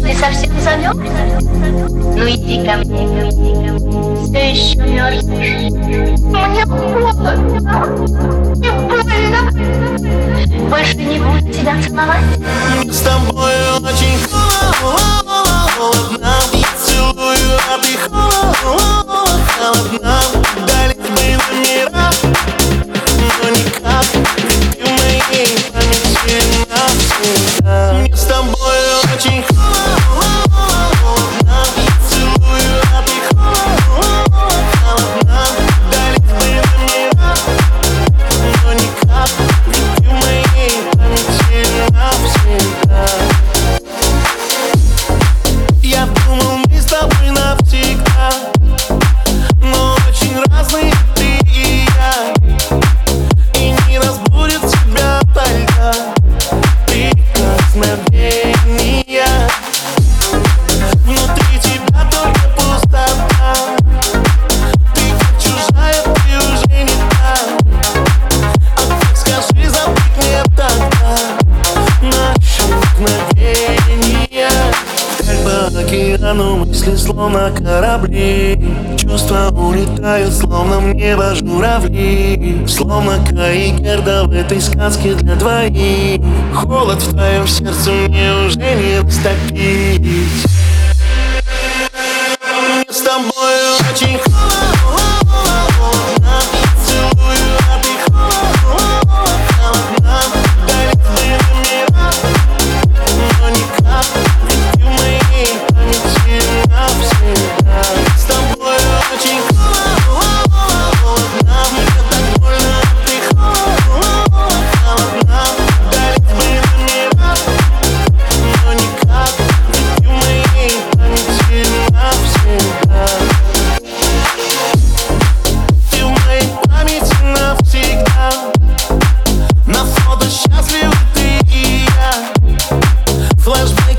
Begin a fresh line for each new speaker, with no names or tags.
Ты совсем замерз? Ну иди ко мне, все еще мерзнешь. Мне холодно и больно. Больше не буду тебя целовать.
С тобой очень холодно. Я целую, а ты холодна. Дали было мира, но никак ты в моей памяти навсегда. Мне с тобой очень холодно. Я целую, а ты холодна. Дали было мира, но никак ты в моей памяти навсегда. Я думал, мы с тобой навсегда, но очень разные ты и я. И не разбудит тебя только прикосновения. Внутри тебя только пустота. Ты как чужая, ты уже не та. А так скажи, забыть мне тогда наши мгновения. Как по океану мысли словно корабли. Чувства улетают, словно в небо журавли. Словно Кай и Герда в этой сказке для двоих. Холод в твоем сердце мне уже не растопить. Мне с тобой очень холодно. Я целую, а ты холодна. Дали было мира, но никак ты в моей памяти навсегда. С тобой очень холодно. Мне так больно, а ты холодна. Дали было мира, но никак ты в моей памяти навсегда. Ты в моей памяти навсегда. На фото счастливы ты и я. Флэшбэк